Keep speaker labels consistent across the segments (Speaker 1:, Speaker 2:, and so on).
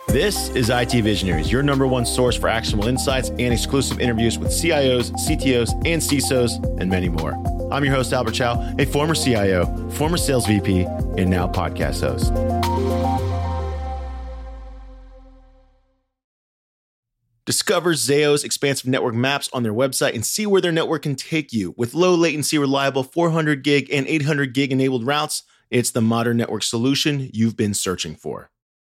Speaker 1: This is IT Visionaries, your number one source for actionable insights and exclusive interviews with CIOs, CTOs, and CISOs, and many more. I'm your host, Albert Chow, a former CIO, former sales VP, and now podcast host. Discover Zayo's expansive network maps on their website and see where their network can take you. With low latency, reliable 400 gig and 800 gig enabled routes, it's the modern network solution you've been searching for.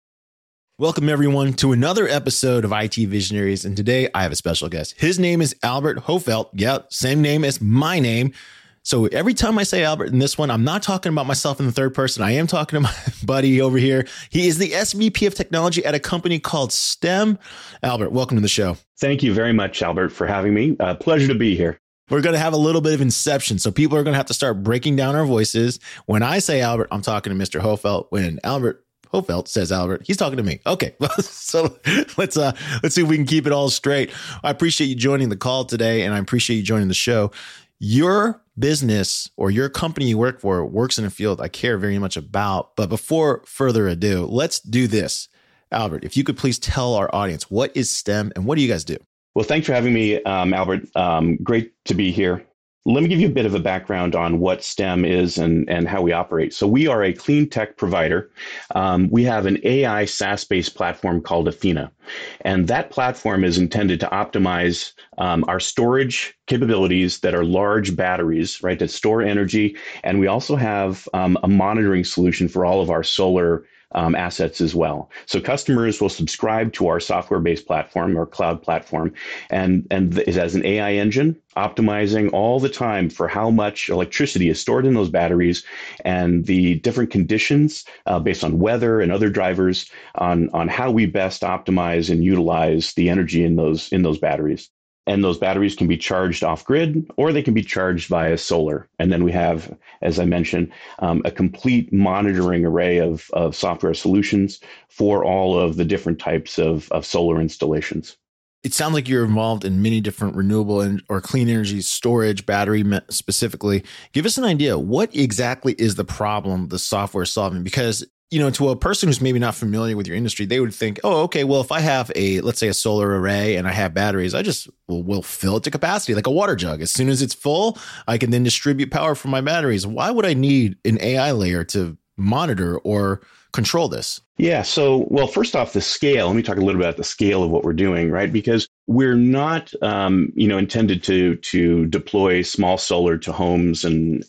Speaker 1: Welcome, everyone, to another episode of IT Visionaries. And today I have a special guest. His name is Albert Hofelt. Yeah, same name as my name. So every time I say Albert in this one, I'm not talking about myself in the third person. I am talking to my buddy over here. He is the SVP of technology at a company called STEM. Albert, welcome to the show.
Speaker 2: Thank you very much, Albert, for having me. Pleasure to be here.
Speaker 1: We're going to have a little bit of inception. So people are going to have to start breaking down our voices. When I say Albert, I'm talking to Mr. Hofelt. When Albert Hofelt says Albert, he's talking to me. Okay, so let's see if we can keep it all straight. I appreciate you joining the call today, and I appreciate you joining the show. Your business or your company you work for works in a field I care very much about. But before further ado, let's do this. Albert, if you could please tell our audience, what is STEM and what do you guys do?
Speaker 2: Well, thanks for having me, Albert. Great to be here. Let me give you a bit of a background on what STEM is and how we operate. So we are a clean tech provider. We have an AI SaaS-based platform called Athena. And that platform is intended to optimize our storage capabilities that are large batteries, right, that store energy. And we also have a monitoring solution for all of our solar assets as well. So customers will subscribe to our software-based platform or cloud platform, and it has an AI engine optimizing all the time for how much electricity is stored in those batteries and the different conditions based on weather and other drivers on how we best optimize and utilize the energy in those batteries. And those batteries can be charged off grid or they can be charged via solar. And then we have, as I mentioned, a complete monitoring array of software solutions for all of the different types of solar installations.
Speaker 1: It sounds like you're involved in many different renewable or clean energy storage, battery specifically. Give us an idea. What exactly is the problem the software is solving? Because to a person who's maybe not familiar with your industry, they would think, oh, okay, well, if I have let's say a solar array and I have batteries, I just will fill it to capacity like a water jug. As soon as it's full, I can then distribute power from my batteries. Why would I need an AI layer to monitor or control this?
Speaker 2: Yeah. So, well, first off, the scale. Let me talk a little bit about the scale of what we're doing, right? Because we're not, intended to deploy small solar to homes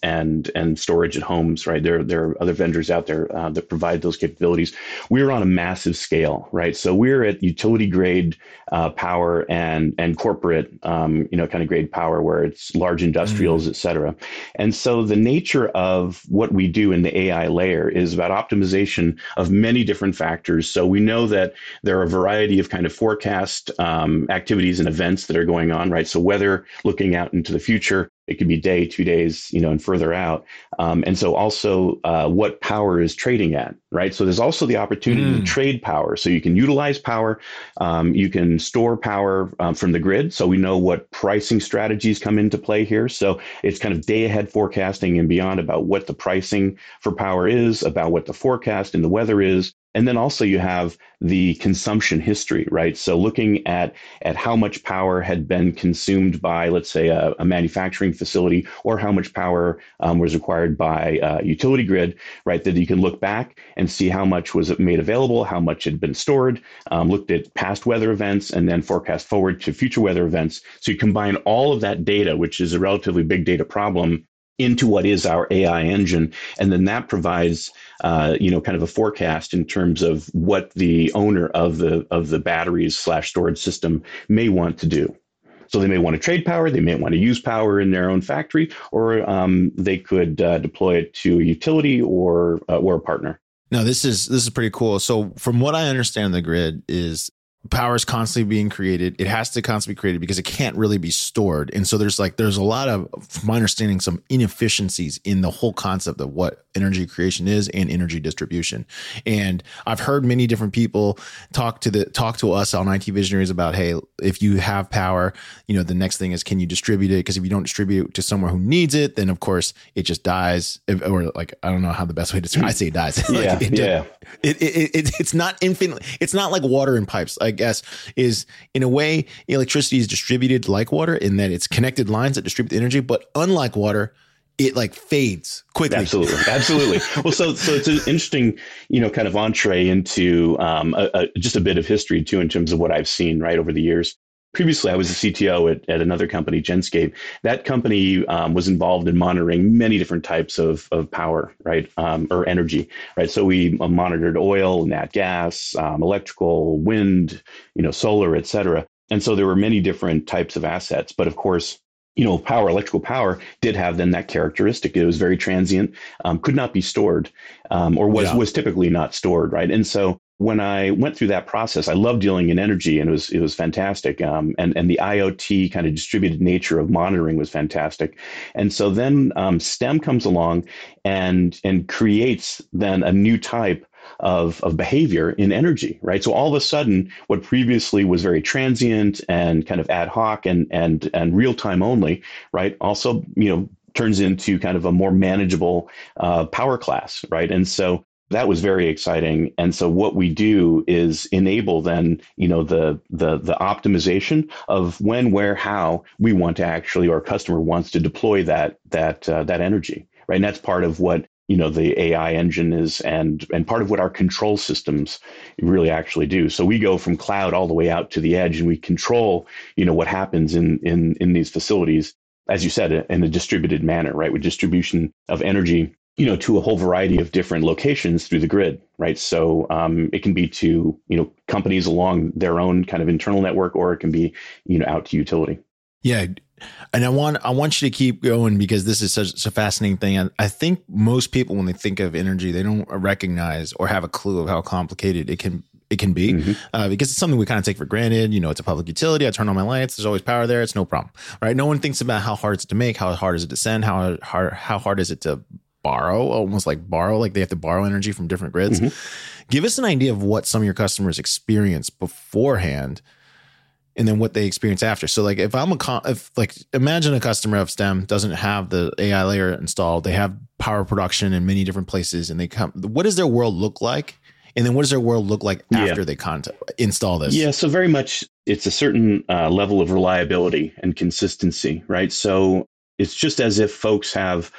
Speaker 2: and storage at homes, right? There are other vendors out there that provide those capabilities. We're on a massive scale, right? So we're at utility grade power and corporate, kind of grade power where it's large industrials, et cetera. And so the nature of what we do in the AI layer is about optimization of many different factors. So we know that there are a variety of kind of forecast activities and events that are going on, right? So weather, looking out into the future, it could be day, 2 days, and further out. And so also what power is trading at, right? So there's also the opportunity to trade power. So you can utilize power, you can store power from the grid. So we know what pricing strategies come into play here. So it's kind of day ahead forecasting and beyond about what the pricing for power is, about what the forecast and the weather is. And then also you have the consumption history, right? So looking at how much power had been consumed by, let's say, a manufacturing facility, or how much power was required by utility grid, right? That you can look back and see how much was made available, how much had been stored, looked at past weather events, and then forecast forward to future weather events. So you combine all of that data, which is a relatively big data problem, into what is our AI engine. And then that provides, kind of a forecast in terms of what the owner of the batteries / storage system may want to do. So they may want to trade power, they may want to use power in their own factory, or they could deploy it to a utility or a partner.
Speaker 1: Now, this is pretty cool. So from what I understand, the grid is power is constantly being created. It has to constantly be created because it can't really be stored. And so there's a lot of, from my understanding, some inefficiencies in the whole concept of what energy creation is and energy distribution. And I've heard many different people talk to us on IT Visionaries about, hey, if you have power, the next thing is, can you distribute it? Because if you don't distribute it to someone who needs it, then of course it just dies. Or like, I don't know how the best way to describe. I say it dies. It's not infinite. It's not like water in pipes, I guess. Is in a way, electricity is distributed like water in that it's connected lines that distribute the energy, but unlike water, it like fades quickly.
Speaker 2: Absolutely. Well, so it's an interesting, kind of entree into just a bit of history too, in terms of what I've seen right over the years. Previously, I was a CTO at another company, Genscape. That company was involved in monitoring many different types of power, right, or energy, right? So we monitored oil, nat gas, electrical, wind, solar, et cetera. And so there were many different types of assets. But of course, electrical power did have then that characteristic. It was very transient, could not be stored, or was typically not stored, right? And so when I went through that process, I loved dealing in energy, and it was fantastic. And the IoT kind of distributed nature of monitoring was fantastic. And so then STEM comes along and creates then a new type of behavior in energy, right? So all of a sudden, what previously was very transient and kind of ad hoc and real time only, right? Also, turns into kind of a more manageable power class, right? And so that was very exciting. And so what we do is enable then, the optimization of when, where, how we want to actually, or a customer wants to deploy that energy, right? And that's part of what, the AI engine is and part of what our control systems really actually do. So we go from cloud all the way out to the edge, and we control, what happens in these facilities, as you said, in a distributed manner, right? With distribution of energy, to a whole variety of different locations through the grid, right? So it can be to, companies along their own kind of internal network, or it can be, out to utility.
Speaker 1: Yeah. And I want you to keep going, because this is such a fascinating thing. I think most people, when they think of energy, they don't recognize or have a clue of how complicated it can be, because it's something we kind of take for granted. It's a public utility. I turn on my lights. There's always power there. It's no problem, right? No one thinks about how hard it's to make, how hard is it to send, how hard is it to borrow, like they have to borrow energy from different grids. Give us an idea of what some of your customers experience beforehand, and then what they experience after. So like imagine a customer of STEM doesn't have the AI layer installed. They have power production in many different places, and what does their world look like? And then what does their world look like after they install this? Yeah.
Speaker 2: So very much it's a certain level of reliability and consistency, right? So it's just as if folks have,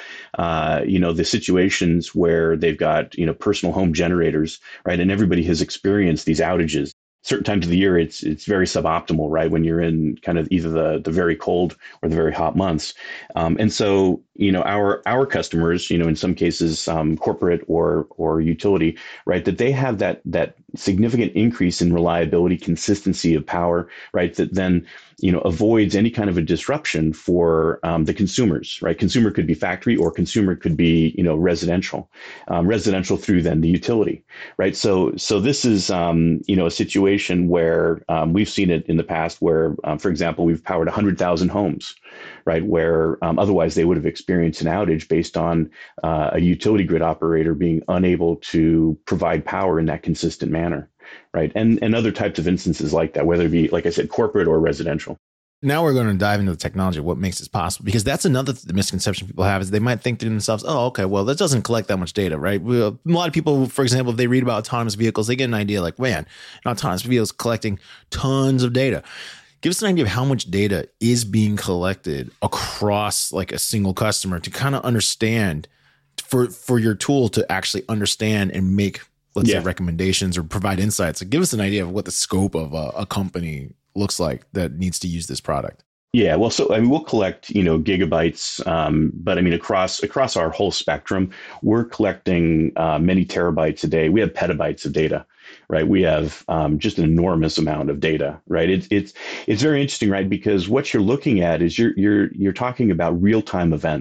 Speaker 2: the situations where they've got, personal home generators, right? And everybody has experienced these outages. Certain times of the year, it's very suboptimal, right? When you're in kind of either the very cold or the very hot months. And so, our customers, in some cases, corporate or utility, right, that they have that significant increase in reliability, consistency of power, right, that then, avoids any kind of a disruption for the consumers, right? Consumer could be factory, or consumer could be, residential through then the utility, right? So this is, a situation where we've seen it in the past where, for example, we've powered 100,000 homes, right? Where otherwise they would have experienced an outage based on a utility grid operator being unable to provide power in that consistent manner, right? And other types of instances like that, whether it be, like I said, corporate or residential.
Speaker 1: Now we're going to dive into the technology, what makes this possible, because that's another misconception people have, is they might think to themselves, oh, okay, well, that doesn't collect that much data, right? A lot of people, for example, if they read about autonomous vehicles, they get an idea like, man, an autonomous vehicle is collecting tons of data. Give us an idea of how much data is being collected across like a single customer to kind of understand, for your tool to actually understand and make, let's say, recommendations or provide insights. So give us an idea of what the scope of a company looks like that needs to use this product.
Speaker 2: Yeah, well, so we'll collect, gigabytes, but across our whole spectrum, we're collecting many terabytes a day. We have petabytes of data, right? We have just an enormous amount of data, right? It's very interesting, right? Because what you're looking at is you're talking about real time events,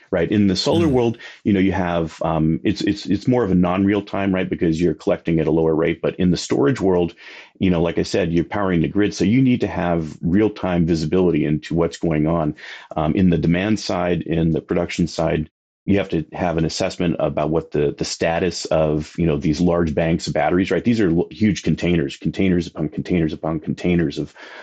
Speaker 2: right? In the solar world, you have it's more of a non-real time, right? Because you're collecting at a lower rate. But in the storage world, like I said, you're powering the grid, so you need to have real-time visibility into what's going on. In the demand side, in the production side, you have to have an assessment about what the status of these large banks of batteries, right? These are huge containers upon containers upon containers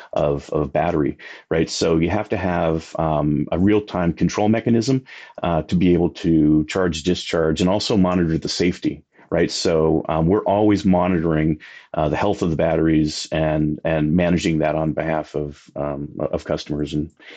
Speaker 2: of battery, right? So you have to have a real-time control mechanism to be able to charge, discharge, and also monitor the safety. Right, so we're always monitoring the health of the batteries and managing that on behalf of customers,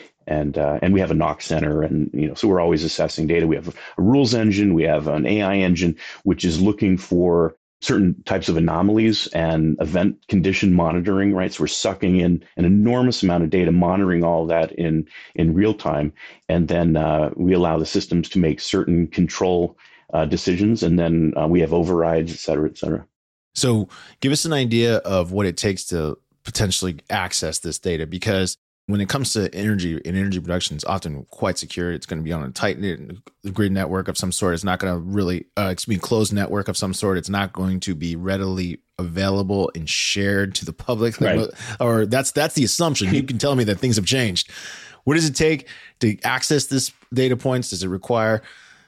Speaker 2: and we have a NOC center, and so we're always assessing data. We have a rules engine, we have an AI engine, which is looking for certain types of anomalies and event condition monitoring. Right, so we're sucking in an enormous amount of data, monitoring all of that in real time, and then we allow the systems to make certain control decisions, and then we have overrides, et cetera, et cetera.
Speaker 1: So give us an idea of what it takes to potentially access this data, because when it comes to energy and energy production, it's often quite secure. It's going to be on a tight grid network of some sort. It's not going to really, closed network of some sort. It's not going to be readily available and shared to the public.
Speaker 2: Right.
Speaker 1: Or that's the assumption. You can tell me that things have changed. What does it take to access this data points? Does it require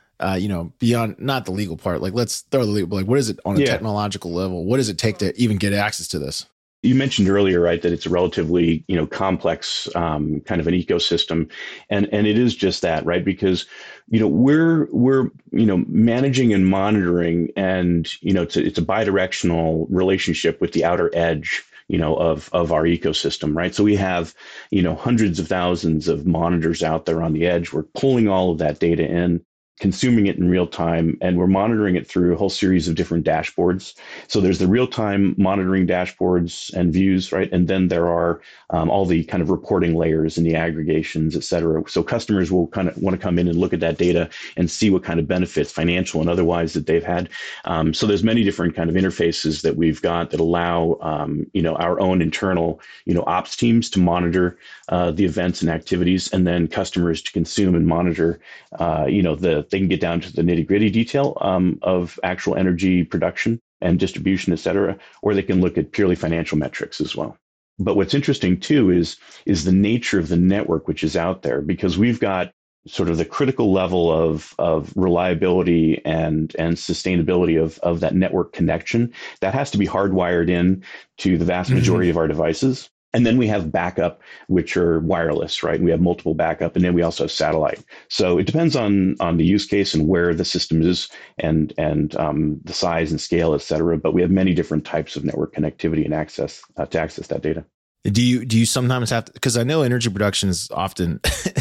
Speaker 1: beyond not the legal part, like let's throw the legal, like what is it on a technological level? What does it take to even get access to this?
Speaker 2: You mentioned earlier, right, that it's a relatively, complex kind of an ecosystem, and it is just that, right? Because, we're managing and monitoring, and it's a bidirectional relationship with the outer edge, of our ecosystem, right? So we have, hundreds of thousands of monitors out there on the edge. We're pulling all of that data in, consuming it in real time, and we're monitoring it through a whole series of different dashboards. So there's the real-time monitoring dashboards and views, right? And then there are all the kind of reporting layers and the aggregations, et cetera. So customers will kind of want to come in and look at that data and see what kind of benefits, financial and otherwise, that they've had. So there's many different kind of interfaces that we've got that allow, our own internal, ops teams to monitor the events and activities, and then customers to consume and monitor, they can get down to the nitty-gritty detail of actual energy production and distribution, et cetera, or they can look at purely financial metrics as well. But what's interesting too is the nature of the network which is out there, because we've got sort of the critical level of reliability and sustainability of that network connection that has to be hardwired in to the vast majority of our devices. And then we have backup, which are wireless, right? We have multiple backup, and then we also have satellite. So it depends on the use case and where the system is, and the size and scale, et cetera. But we have many different types of network connectivity and access to access that data.
Speaker 1: Do you sometimes have to? Because I know energy production is often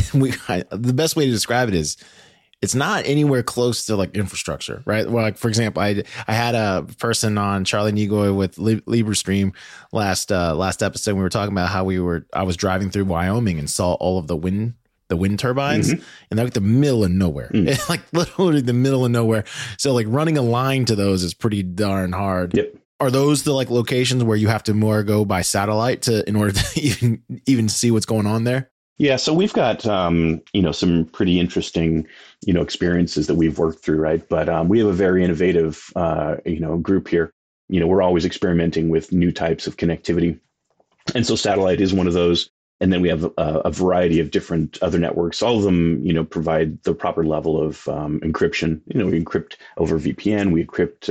Speaker 1: the best way to describe it is, it's not anywhere close to like infrastructure, right? Well, like for example, I had a person on, Charlie Nigoy with LibreStream last episode. We were talking about how I was driving through Wyoming and saw all of the wind turbines, and they're like the middle of nowhere, like literally the middle of nowhere. So like running a line to those is pretty darn hard.
Speaker 2: Yep.
Speaker 1: Are those the like locations where you have to more go by satellite in order to even see what's going on there?
Speaker 2: Yeah, so we've got some pretty interesting experiences that we've worked through, right? But we have a very innovative group here. We're always experimenting with new types of connectivity, and so satellite is one of those. And then we have a variety of different other networks. All of them, provide the proper level of encryption. We encrypt over VPN. We encrypt,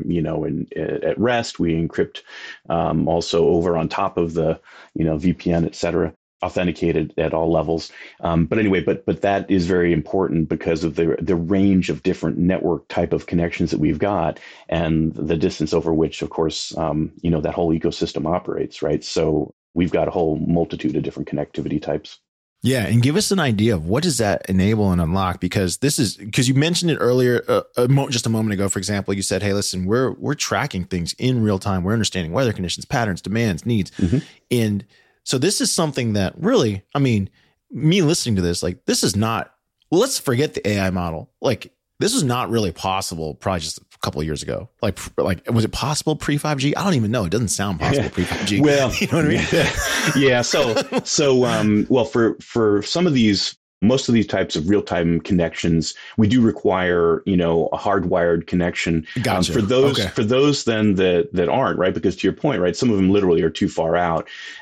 Speaker 2: at rest. We encrypt also over on top of the, VPN, et cetera. Authenticated at all levels. But anyway, but that is very important because of the range of different network type of connections that we've got, and the distance over which, of course, that whole ecosystem operates, right? So we've got a whole multitude of different connectivity types.
Speaker 1: Yeah. And give us an idea of what does that enable and unlock? Because you mentioned it earlier, just a moment ago, for example, you said, hey, listen, we're tracking things in real time. We're understanding weather conditions, patterns, demands, needs. And so this is something that really, me listening to this, like this is not, let's forget the AI model. Like this is not really possible probably just a couple of years ago. Like was it possible pre-5G? I don't even know. It doesn't sound possible pre-5G.
Speaker 2: Well,
Speaker 1: you know what I mean?
Speaker 2: Yeah. So, well, for some of these most of these types of real-time connections, we do require, a hardwired connection.
Speaker 1: Gotcha.
Speaker 2: For those then that aren't, right? Because to your point, right, some of them literally are too far out.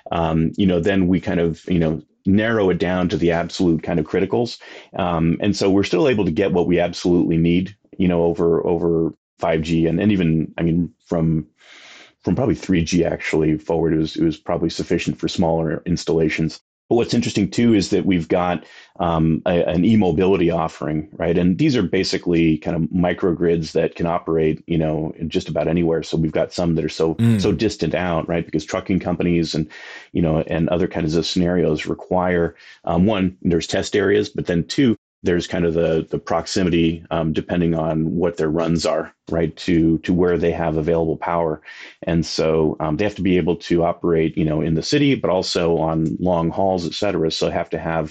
Speaker 2: Then we kind of, narrow it down to the absolute kind of criticals. And so we're still able to get what we absolutely need, over 5G and even, I mean, from probably 3G actually forward, it was probably sufficient for smaller installations. But what's interesting too is that we've got an e-mobility offering, right? And these are basically kind of microgrids that can operate, just about anywhere. So we've got some that are so distant out, right? Because trucking companies and other kinds of scenarios require one, there's test areas, but then two, there's kind of the proximity, depending on what their runs are, right, to where they have available power. And so they have to be able to operate, in the city, but also on long hauls, et cetera. So they have to have,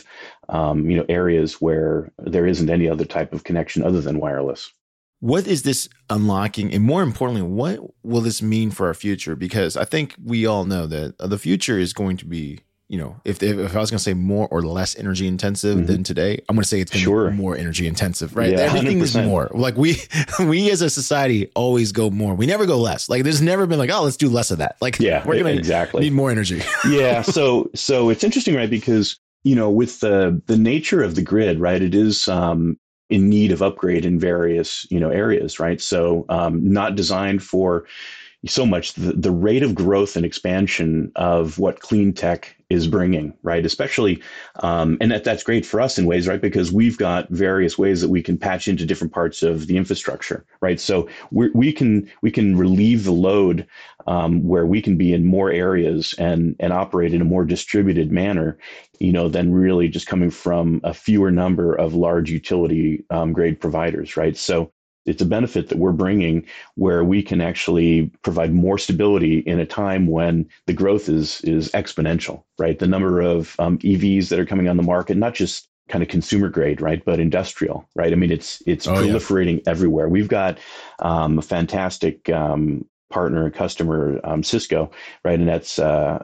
Speaker 2: areas where there isn't any other type of connection other than wireless.
Speaker 1: What is this unlocking? And more importantly, what will this mean for our future? Because I think we all know that the future is going to be, if I was going to say more or less energy intensive than today, I'm going to say it's going to be more energy intensive, right? Yeah, everything 100%. Is more. Like we as a society always go more. We never go less. Like there's never been like, oh, let's do less of that. Like we're going to need more energy.
Speaker 2: Yeah. So it's interesting, right? Because, with the nature of the grid, right, it is in need of upgrade in various, areas, right? So not designed for so much the rate of growth and expansion of what clean tech is bringing, right? Especially, and that's great for us in ways, right? Because we've got various ways that we can patch into different parts of the infrastructure, right? So we can relieve the load where we can be in more areas and operate in a more distributed manner, than really just coming from a fewer number of large utility grade providers, right? So it's a benefit that we're bringing where we can actually provide more stability in a time when the growth is exponential, right? The number of EVs that are coming on the market, not just kind of consumer grade, right, but industrial, right? I mean, it's proliferating everywhere. We've got a fantastic partner and customer, Cisco, right? And that's,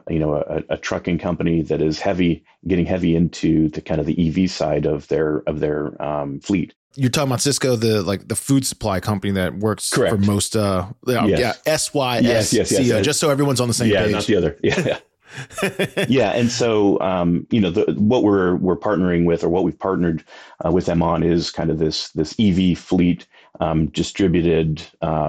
Speaker 2: a trucking company that is getting heavy into the kind of the EV side of their fleet.
Speaker 1: You're talking about Cisco, the food supply company that works for most, SYSCO,
Speaker 2: yes.
Speaker 1: just so everyone's on the same page.
Speaker 2: Yeah, not the other. Yeah. Yeah. And so, what we're partnering with, or what we've partnered with them on, is kind of this EV fleet, distributed,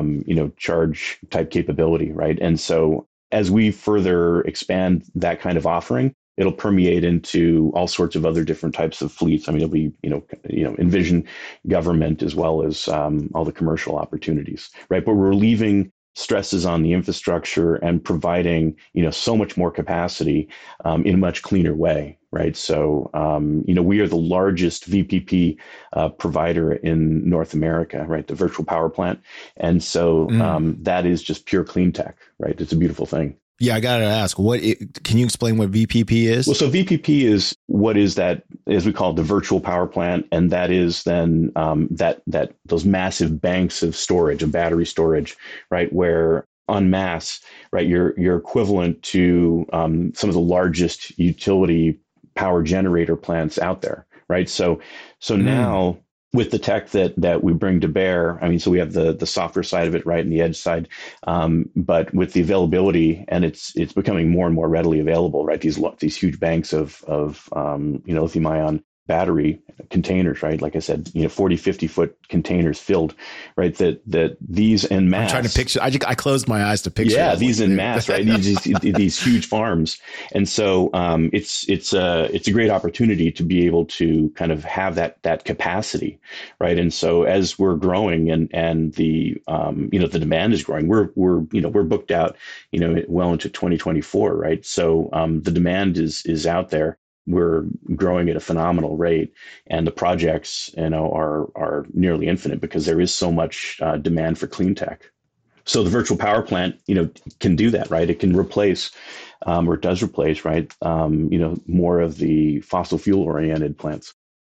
Speaker 2: charge type capability. Right. And so as we further expand that kind of offering, it'll permeate into all sorts of other different types of fleets. I mean, it'll be, envision government as well as all the commercial opportunities, right? But we're leaving stresses on the infrastructure and providing, so much more capacity in a much cleaner way, right? So, we are the largest VPP provider in North America, right? The virtual power plant. And so that is just pure clean tech, right? It's a beautiful thing.
Speaker 1: Yeah, I got to ask, can you explain what VPP is?
Speaker 2: Well, so VPP is what is that, as we call it, the virtual power plant. And that is then that those massive banks of storage, of battery storage, right, where en masse, right, you're equivalent to some of the largest utility power generator plants out there, right? So now, with the tech that we bring to bear, I mean, so we have the software side of it, right, and the edge side, but with the availability, and it's becoming more and more readily available, right? These huge banks of lithium ion battery containers, right? Like I said, 40, 50 foot containers filled, right? That these en masse.
Speaker 1: I'm trying to picture. I closed my eyes to picture.
Speaker 2: Yeah, these en masse, right? these huge farms, and so it's a great opportunity to be able to kind of have that capacity, right? And so as we're growing and the the demand is growing, we're booked out, well into 2024, right? So the demand is out there. We're growing at a phenomenal rate, and the projects, are nearly infinite because there is so much demand for clean tech. So the virtual power plant, can do that, right? It can replace, or it does replace, right? More of the fossil fuel oriented plants.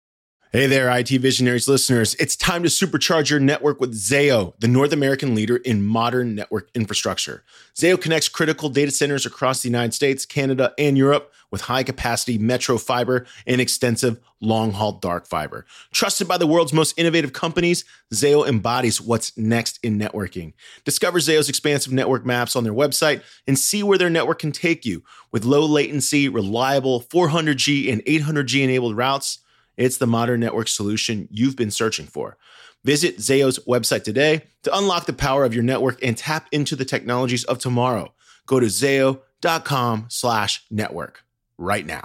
Speaker 1: Hey there, IT Visionaries listeners. It's time to supercharge your network with Zayo, the North American leader in modern network infrastructure. Zayo connects critical data centers across the United States, Canada, and Europe with high-capacity metro fiber and extensive long-haul dark fiber. Trusted by the world's most innovative companies, Zayo embodies what's next in networking. Discover Zayo's expansive network maps on their website and see where their network can take you. With low latency, reliable 400G and 800G enabled routes, it's the modern network solution you've been searching for. Visit Zayo's website today to unlock the power of your network and tap into the technologies of tomorrow. Go to zayo.com/network right now.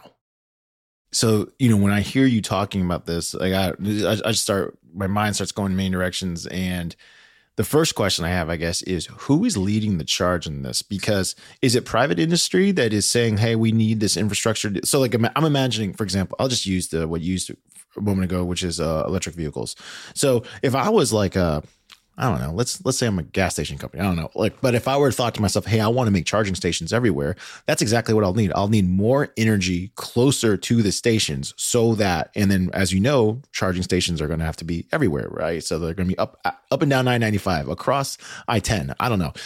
Speaker 1: So, when I hear you talking about this, like I my mind starts going in many directions. And the first question I have, I guess, is who is leading the charge in this? Because is it private industry that is saying, hey, we need this infrastructure? So like I'm imagining, for example, I'll just use what you used a moment ago, which is electric vehicles. So if I was like I don't know, let's say I'm a gas station company. I don't know. But if I were to thought to myself, hey, I want to make charging stations everywhere, that's exactly what I'll need. I'll need more energy closer to the stations so that, and then as you know, charging stations are going to have to be everywhere, right? So they're going to be up and down I-95, across I-10. I don't know.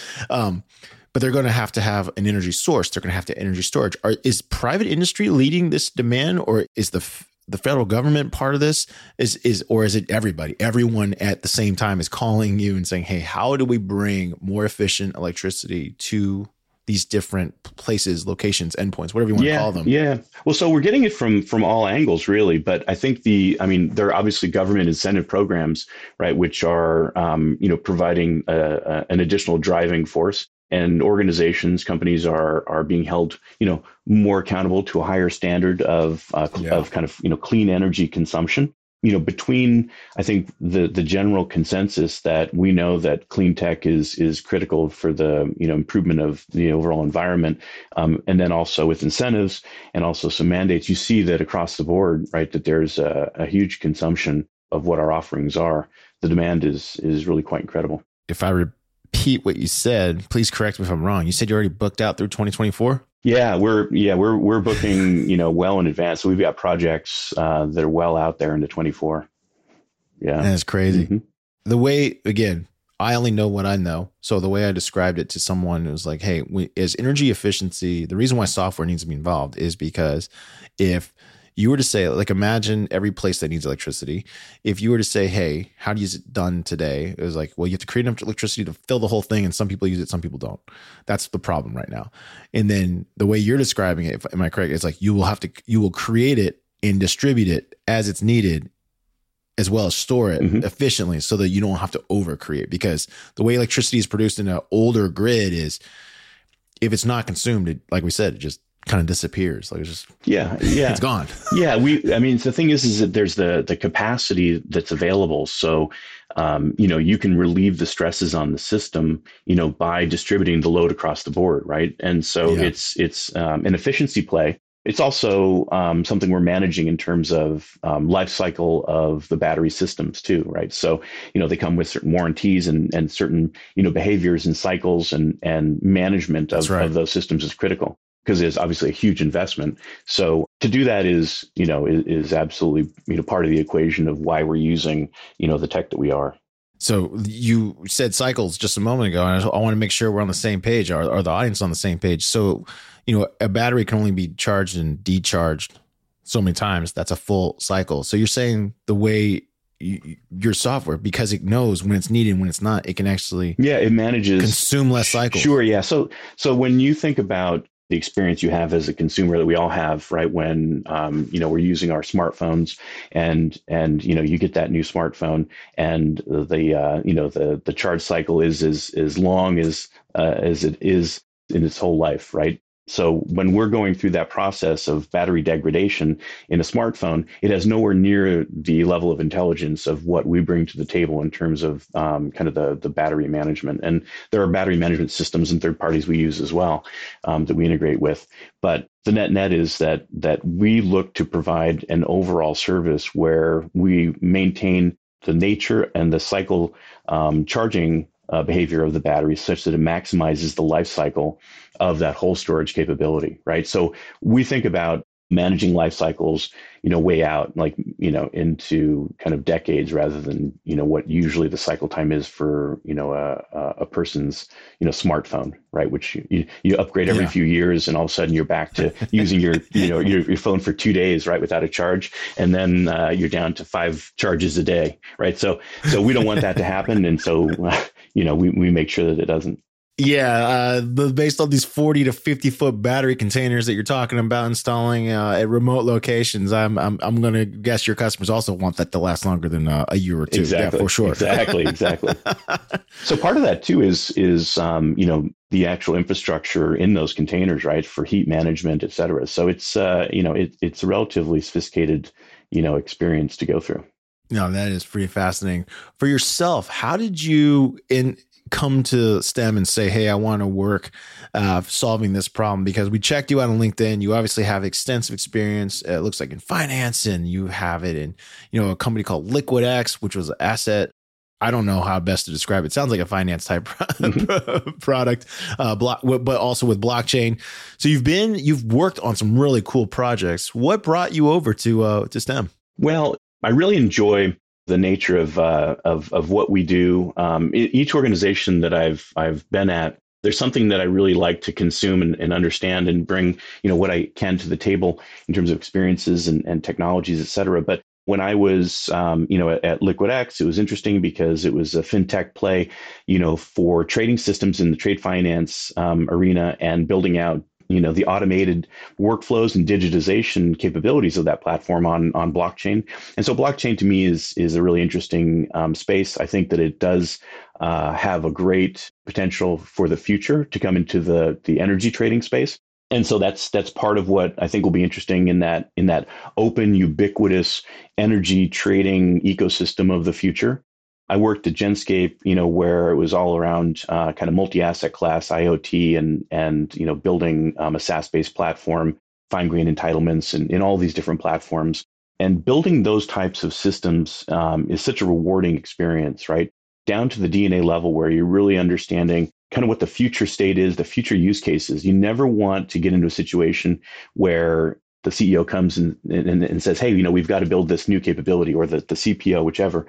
Speaker 1: But they're going to have an energy source. They're going to have to energy storage. Is private industry leading this demand, or is the federal government part of this? Or is it everyone at the same time is calling you and saying, hey, how do we bring more efficient electricity to these different places, locations, endpoints, whatever you want to call them?
Speaker 2: Yeah. Well, so we're getting it from all angles, really. But I think there are obviously government incentive programs, right, which are, providing an additional driving force. And organizations, companies are being held, more accountable to a higher standard of clean energy consumption. Between, I think, the general consensus that we know that clean tech is critical for the improvement of the overall environment, and then also with incentives and also some mandates, you see that across the board, right, that there's a huge consumption of what our offerings are. The demand is really quite incredible.
Speaker 1: If I repeat what you said, please correct me if I'm wrong. You said you already booked out through 2024?
Speaker 2: Yeah, we're booking, well in advance. So we've got projects that are well out there into 24. Yeah.
Speaker 1: That's crazy. Mm-hmm. The way, again, I only know what I know. So the way I described it to someone was like, hey, as energy efficiency, the reason why software needs to be involved is because if you were to say, like, imagine every place that needs electricity. If you were to say, hey, how do you use it done today? It was like, well, you have to create enough electricity to fill the whole thing. And some people use it, some people don't. That's the problem right now. And then the way you're describing it, am I correct? It's like you will create it and distribute it as it's needed, as well as store it efficiently so that you don't have to overcreate. Because the way electricity is produced in an older grid is, if it's not consumed, like we said, it just kind of disappears. Like it's just, it's gone.
Speaker 2: The thing is that there's the capacity that's available. So, you can relieve the stresses on the system, by distributing the load across the board. Right. And so it's an efficiency play. It's also something we're managing in terms of life cycle of the battery systems too, right? So, they come with certain warranties and certain, behaviors and cycles and management of those systems is critical, because there's obviously a huge investment. So to do that is absolutely, part of the equation of why we're using, the tech that we are.
Speaker 1: So you said cycles just a moment ago, and I want to make sure we're on the same page. Are the audience on the same page? So, a battery can only be charged and decharged so many times. That's a full cycle. So you're saying the way your software, because it knows when it's needed and when it's not, it can actually
Speaker 2: it manages
Speaker 1: consume less cycles.
Speaker 2: Sure, yeah. So when you think about the experience you have as a consumer that we all have, right? When, we're using our smartphones and, you get that new smartphone and the charge cycle is as long as it is in its whole life, right? So when we're going through that process of battery degradation in a smartphone, it has nowhere near the level of intelligence of what we bring to the table in terms of kind of the battery management. And there are battery management systems and third parties we use as well that we integrate with. But the net is that we look to provide an overall service where we maintain the nature and the cycle charging behavior of the battery such that it maximizes the life cycle of that whole storage capability, right? So we think about managing life cycles, way out, like, into kind of decades rather than, what usually the cycle time is for, a person's, smartphone, right? Which you upgrade every
Speaker 1: Yeah.
Speaker 2: few years, and all of a sudden you're back to using your phone for 2 days, right? Without a charge. And then you're down to 5 charges a day, right? So we don't want that to happen. And so, we make sure that it doesn't.
Speaker 1: Yeah, based on these 40 to 50-foot battery containers that you're talking about installing at remote locations, I'm going to guess your customers also want that to last longer than a year or two.
Speaker 2: Exactly.
Speaker 1: Yeah, for sure.
Speaker 2: Exactly. So part of that too is the actual infrastructure in those containers, right, for heat management, et cetera. So it's it's a relatively sophisticated experience to go through.
Speaker 1: No, that is pretty fascinating. For yourself, how did you come to STEM and say, hey, I want to work solving this problem? Because we checked you out on LinkedIn. You obviously have extensive experience. It looks like in finance, and you have it in, a company called LiquidX, which was an asset. I don't know how best to describe it. It sounds like a finance type product, but also with blockchain. So you've worked on some really cool projects. What brought you over to STEM?
Speaker 2: Well, I really enjoy the nature of what we do. Each organization that I've been at, there's something that I really like to consume and understand and bring, what I can to the table in terms of experiences and technologies, et cetera. But when I was, at LiquidX, it was interesting because it was a fintech play, for trading systems in the trade finance arena, and building out the automated workflows and digitization capabilities of that platform on blockchain. And so blockchain to me is a really interesting space. I think that it does have a great potential for the future to come into the energy trading space. And so that's part of what I think will be interesting in that open, ubiquitous energy trading ecosystem of the future. I worked at Genscape, where it was all around kind of multi-asset class IoT and building a SaaS-based platform, fine-grained entitlements, and in all these different platforms. And building those types of systems is such a rewarding experience, right? Down to the DNA level, where you're really understanding kind of what the future state is, the future use cases. You never want to get into a situation where the CEO comes and says, hey, we've got to build this new capability, or the CPO, whichever.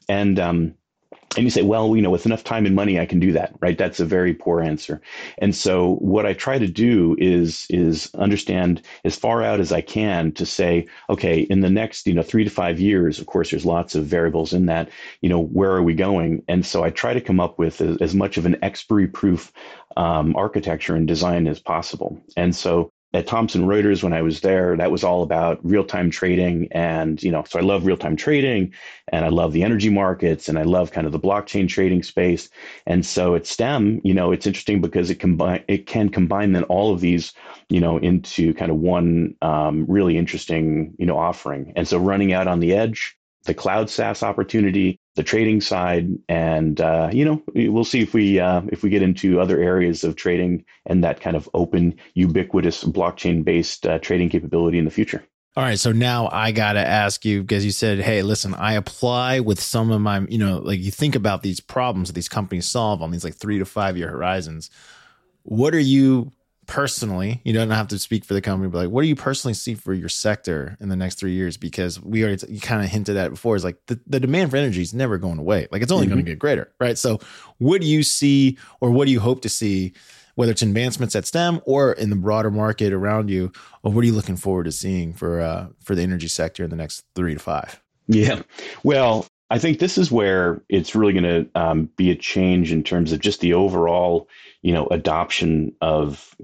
Speaker 2: And you say, well, with enough time and money, I can do that, right? That's a very poor answer. And so what I try to do is understand as far out as I can to say, okay, in the next, 3 to 5 years, of course, there's lots of variables in that, where are we going? And so I try to come up with as much of an expiry-proof architecture and design as possible. And so at Thomson Reuters, when I was there, that was all about real-time trading. And, so I love real-time trading, and I love the energy markets, and I love kind of the blockchain trading space. And so at STEM, it's interesting because it can combine then all of these, into kind of one really interesting, offering. And so running out on the edge, the cloud SaaS opportunity, the trading side, and we'll see if we get into other areas of trading and that kind of open, ubiquitous, blockchain-based trading capability in the future.
Speaker 1: All right, so now I gotta ask you, because you said, "Hey, listen, I apply with some of my, like you think about these problems that these companies solve on these like 3 to 5 year horizons. What are you personally, you don't have to speak for the company, but like, what do you personally see for your sector in the next 3 years? Because you kind of hinted at before, is like the demand for energy is never going away. Like it's only going to get greater, right? So what do you see, or what do you hope to see, whether it's advancements at STEM or in the broader market around you, or what are you looking forward to seeing for the energy sector in the next 3 to 5?
Speaker 2: Yeah, well, I think this is where it's really going to be a change in terms of just the overall, adoption of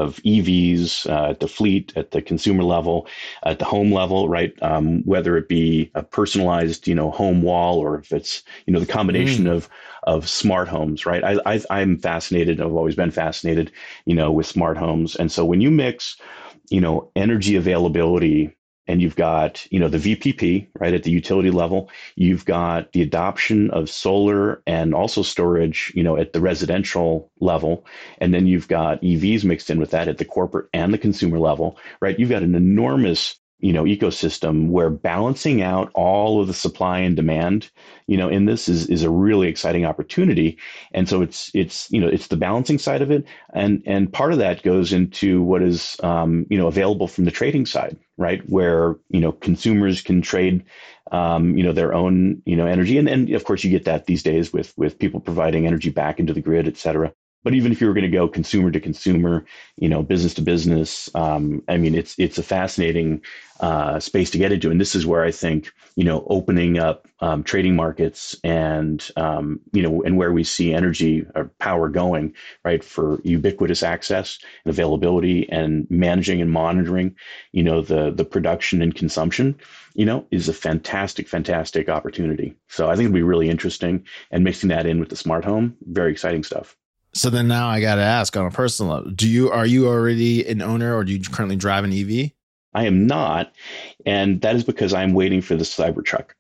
Speaker 2: EVs at the fleet, at the consumer level, at the home level, right? Whether it be a personalized, home wall, or if it's, the combination of smart homes, right? I'm fascinated. I've always been fascinated, with smart homes. And so when you mix, energy availability, and you've got, the VPP, right, at the utility level. You've got the adoption of solar and also storage, at the residential level. And then you've got EVs mixed in with that at the corporate and the consumer level, right? You've got an enormous ecosystem where balancing out all of the supply and demand, in this is a really exciting opportunity. And so it's the balancing side of it. And part of that goes into what is, available from the trading side, right? Where, consumers can trade, their own, energy. And of course you get that these days with people providing energy back into the grid, et cetera. But even if you were going to go consumer to consumer, business to business, it's a fascinating space to get into. And this is where I think, opening up trading markets and, and where we see energy or power going, right, for ubiquitous access and availability and managing and monitoring, the production and consumption, is a fantastic, fantastic opportunity. So I think it'd be really interesting, and mixing that in with the smart home, very exciting stuff.
Speaker 1: So then now I got to ask, on a personal level, are you already an owner, or do you currently drive an EV?
Speaker 2: I am not. And that is because I'm waiting for the Cybertruck.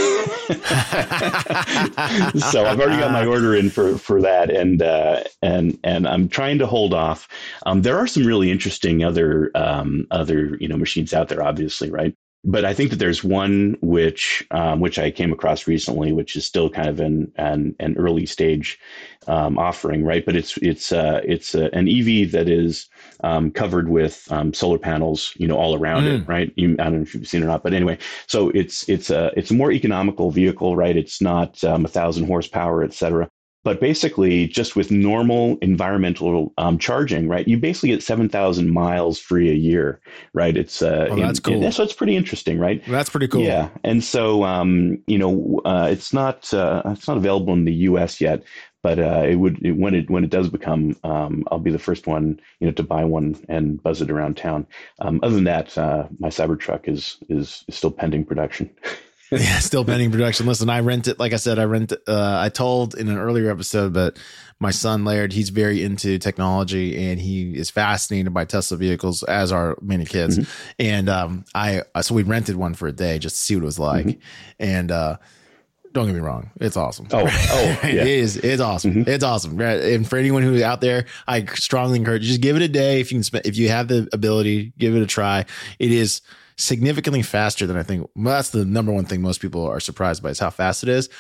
Speaker 2: So I've already got my order in for that. And I'm trying to hold off. There are some really interesting other machines out there, obviously, right? But I think that there's one which I came across recently, which is still kind of an early stage offering, right? But it's an EV that is covered with solar panels, all around it, right? I don't know if you've seen it or not, but anyway, so it's a more economical vehicle, right? It's not 1,000 horsepower, et cetera. But basically, just with normal environmental charging, right, you basically get 7,000 miles free a year, right? It's
Speaker 1: that's cool.
Speaker 2: So it's pretty interesting, right?
Speaker 1: That's pretty cool.
Speaker 2: Yeah, and so it's not available in the U.S. yet, but when it does become, I'll be the first one to buy one and buzz it around town. Other than that, my Cybertruck is still pending production.
Speaker 1: Yeah, still pending production. Listen, I rent it. Like I said, I told in an earlier episode, but my son Laird, he's very into technology and he is fascinated by Tesla vehicles, as are many kids. Mm-hmm. And so we rented one for a day just to see what it was like. Mm-hmm. And don't get me wrong, it's awesome.
Speaker 2: Oh, yeah.
Speaker 1: It's awesome. Mm-hmm. It's awesome. And for anyone who's out there, I strongly encourage you, just give it a day. If you have the ability, give it a try. It is significantly faster than I think. Well, that's the number one thing most people are surprised by, is how fast it is.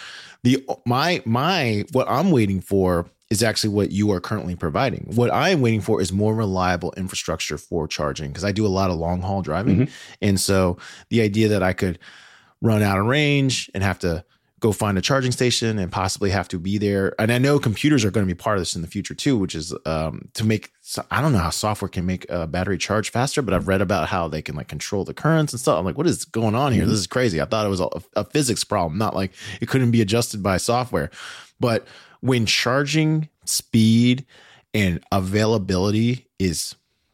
Speaker 1: What I'm waiting for is actually what you are currently providing. What I am waiting for is more reliable infrastructure for charging, because I do a lot of long haul driving. Mm-hmm. And so the idea that I could run out of range and have to go find a charging station and possibly have to be there. And I know computers are going to be part of this in the future too, which is to make, I don't know how software can make a battery charge faster, but I've read about how they can like control the currents and stuff. I'm like, what is going on here? Mm-hmm. This is crazy. I thought it was a physics problem, not like it couldn't be adjusted by software. But when charging speed and availability is,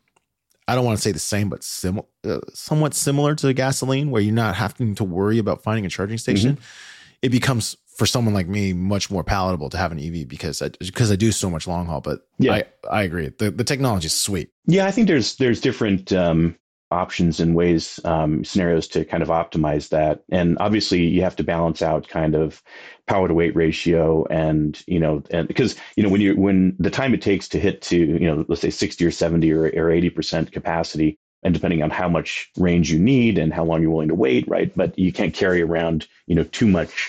Speaker 1: I don't want to say the same, but somewhat similar to gasoline, where you're not having to worry about finding a charging station, mm-hmm. it becomes, for someone like me, much more palatable to have an EV because I do so much long haul. But yeah, I agree. The technology is sweet.
Speaker 2: Yeah, I think there's different options and ways, scenarios to kind of optimize that. And obviously you have to balance out kind of power to weight ratio and because, when the time it takes to hit to, let's say 60 or 70 or 80% capacity, and depending on how much range you need and how long you're willing to wait, right? But you can't carry around, too much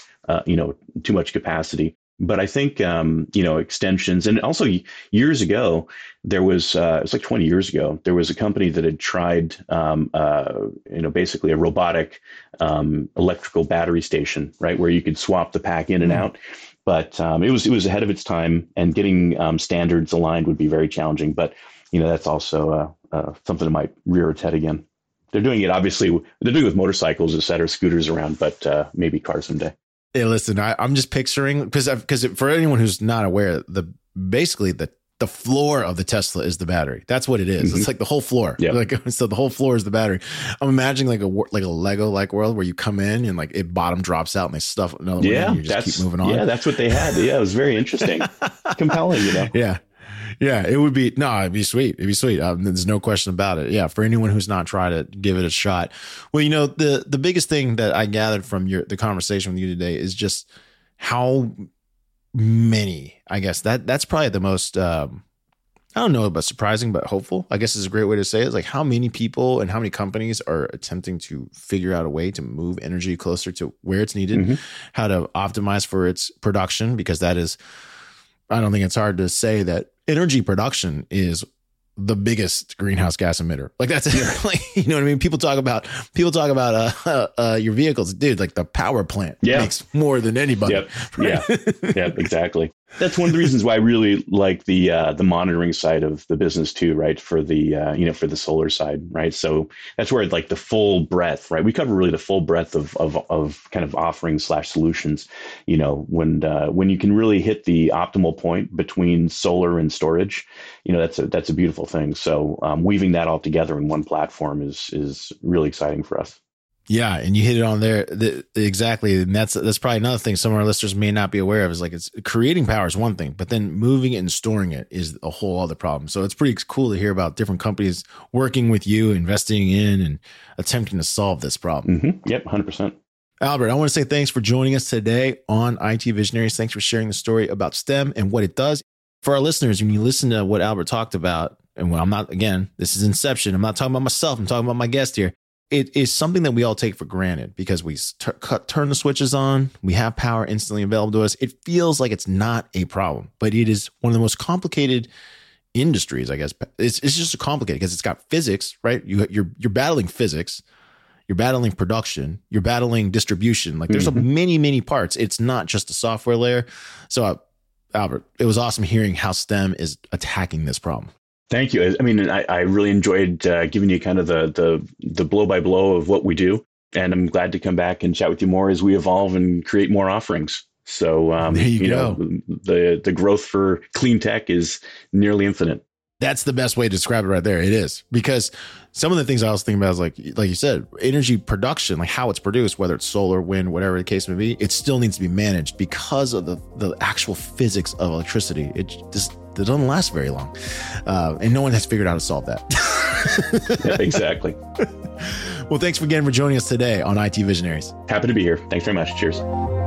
Speaker 2: capacity. But I think, extensions, and also years ago, there was, it was like 20 years ago, there was a company that had tried, basically a robotic electrical battery station, right, where you could swap the pack in and out. But it was ahead of its time, and getting standards aligned would be very challenging. But that's also something that might rear its head again. They're doing it, obviously, they're doing it with motorcycles, et cetera, scooters around, but maybe cars someday.
Speaker 1: Hey, listen, I'm just picturing, because for anyone who's not aware, basically the floor of the Tesla is the battery. That's what it is. Mm-hmm. It's like the whole floor. Yep. So the whole floor is the battery. I'm imagining like a Lego like world where you come in and like it bottom drops out and they stuff another one and you just keep moving on.
Speaker 2: Yeah, that's what they had. Yeah, it was very interesting, compelling.
Speaker 1: Yeah, it'd be sweet. It'd be sweet. There's no question about it. Yeah, for anyone who's not tried it, give it a shot. Well, the biggest thing that I gathered from the conversation with you today is just how many, I guess that's probably the most I don't know about surprising, but hopeful, I guess is a great way to say it. It's like how many people and how many companies are attempting to figure out a way to move energy closer to where it's needed, how to optimize for its production, because that is, I don't think it's hard to say that energy production is the biggest greenhouse gas emitter. Like that's like, you know what I mean? People talk about your vehicles, dude, like the power plant makes more than anybody.
Speaker 2: Yep. Right? Yeah, exactly. That's one of the reasons why I really like the monitoring side of the business too, right? For the for the solar side, right? So that's where like the full breadth, right? We cover really the full breadth of kind of offerings / solutions. You know, when you can really hit the optimal point between solar and storage, you know, that's a beautiful thing. So weaving that all together in one platform is really exciting for us.
Speaker 1: Yeah, and you hit it on there exactly, and that's probably another thing some of our listeners may not be aware of. Is like it's creating power is one thing, but then moving it and storing it is a whole other problem. So it's pretty cool to hear about different companies working with you, investing in, and attempting to solve this problem.
Speaker 2: Yep, 100%.
Speaker 1: Albert, I want to say thanks for joining us today on IT Visionaries. Thanks for sharing the story about STEM and what it does. For our listeners, when you listen to what Albert talked about, and when I'm not, again, this is Inception. I'm not talking about myself. I'm talking about my guest here. It is something that we all take for granted because we turn the switches on. We have power instantly available to us. It feels like it's not a problem, but it is one of the most complicated industries, I guess. It's just complicated because it's got physics, right? You're battling physics. You're battling production. You're battling distribution. Like there's many parts. It's not just a software layer. So, Albert, it was awesome hearing how STEM is attacking this problem.
Speaker 2: Thank you. I mean, I really enjoyed giving you kind of the blow by blow of what we do, and I'm glad to come back and chat with you more as we evolve and create more offerings. So
Speaker 1: there you go.
Speaker 2: The growth for clean tech is nearly infinite.
Speaker 1: That's the best way to describe it right there. It is, because some of the things I was thinking about is like you said, energy production, like how it's produced, whether it's solar, wind, whatever the case may be, it still needs to be managed because of the actual physics of electricity. It doesn't last very long. And no one has figured out how to solve that.
Speaker 2: Yeah, exactly.
Speaker 1: Well, thanks again for joining us today on IT Visionaries.
Speaker 2: Happy to be here. Thanks very much. Cheers.